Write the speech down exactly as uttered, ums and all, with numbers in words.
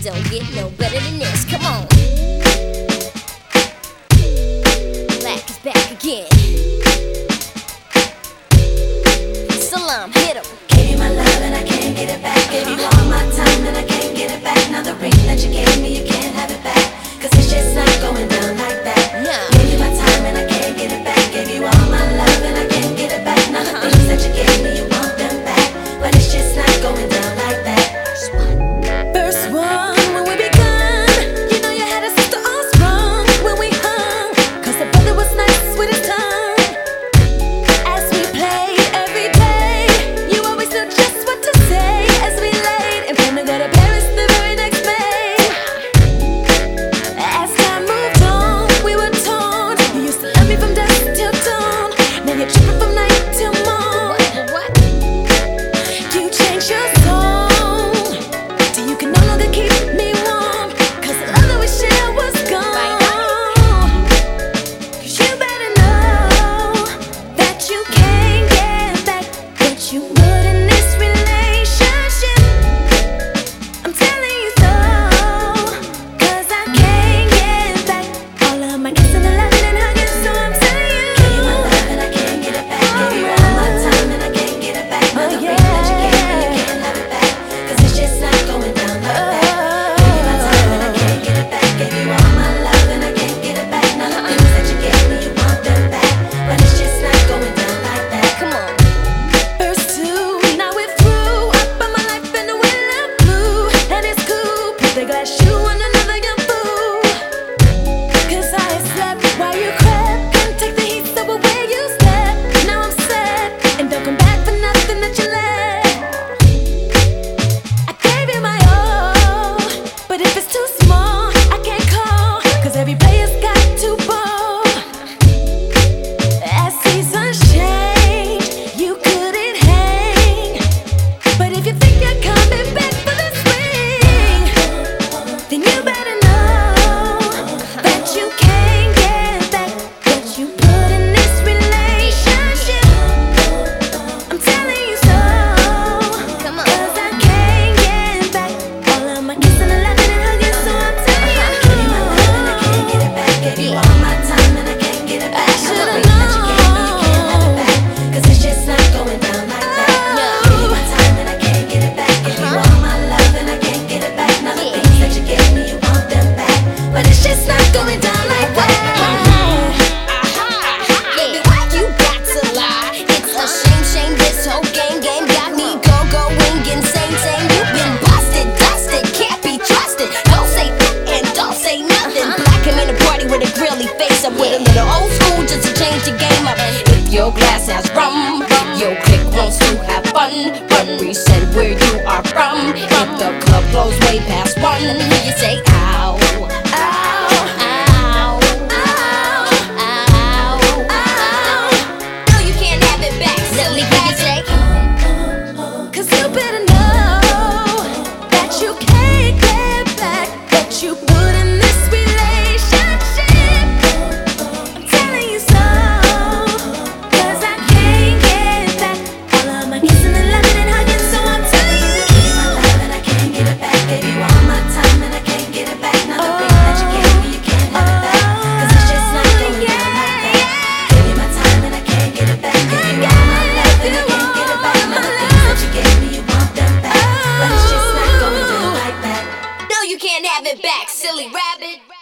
don't get no better than this. Come on. Black is back again. Salam, hit 'em. Gave you my love and I can't get it back. Gave you all my time and I can't get it back. Now the ring that you gave me, you can't have it back. Cause it's just not going down like that. No. Gave you my time and I can't get it back. Gave you all my love and I can't get it back. Now the things that you gave me, you want them back. But it's just not going down like that. First one, when we begun, you know you had us sister all sprung when we hung. Cause the brother was nice with his tongue. As we played every day, you always knew just what to say. As we laid and planned to go to Paris the very next May. As time moved on, we were torn. You used to love me from dusk till dawn. Now you're tripping from night till morn. What? What? You changed your song till you can no longer keep me warm. Cause the love that we shared was gone. Cause you better know that you can't get back what you put in this relationship. I'm telling you so. Cause I can't get back all of my kissing and loving and hugging. So I'm telling you. Gave you my love and I can't get it back. Gave you all my time and I can't get it back. Now the ring that you gave me, you can't have it back. Cause it's just not going down like that. Gave you my time and I can't get it back. Gave you all my love and I can't get it back. Now the things that you gave me, you want them back. But it's just not going down like that. Come on. First two, now we're through. I put my life in the window blue. And it's cool, put the glass shoe on another young fool. Cause I slept while you crept. Can't take the heat, so away you slept. Now I'm sad, and don't come back for nothing that you left. I gave you my all, but if it's too small, I can't call. Cause every player's got to ball. As seasons change, you couldn't hang. But if you think you're coming back for the spring, then you better know that you can't get back what you put in this relationship. I'm telling you so. Come on. Cause I can't get back all of my kissing and loving and hugging. So I'm telling you. Gave you my love and I can't get it back. Gave you all my time and I can't get it back. I should've Now the ring that you gave me, you can't have it back. Cause it's just not going down like that. Gave you my time and I can't get it back. Gave you all my love and I can't get it back. Now the things that you gave me, you want them back. But it's just not going down like that. Baby, why you got to lie? It's a shame, shame. This whole game, game got me go, going insane, insane. You've been busted, dusted, can't be trusted. Don't say f- and don't say nothing. Black him in a party with a grilly face. I'm with a little old school just to change the game up. If your glass has rum, your clique wants to have fun. But reset where you are from. If the club closed way past one, you say ow, ow, ow, ow, ow, ow. No, you can't have it back, silly rabbit. Cause you better know that you can't get back what you put in this relationship. I'm telling you so. Cause I can't get back all of my kissing and loving and hugging. So I'm telling you. Gave you my love and I can't get it back. Gave you all my time and I can't get it back. Now the ring that you gave me, you can't have it back. Cause it's just not going down like that. Gave you my time and I can't get it back. Gave you all my love and I can't get it back. Now the things that you gave me, you want them back. But it's just not going down like that. No, you can't have it back, silly rabbit.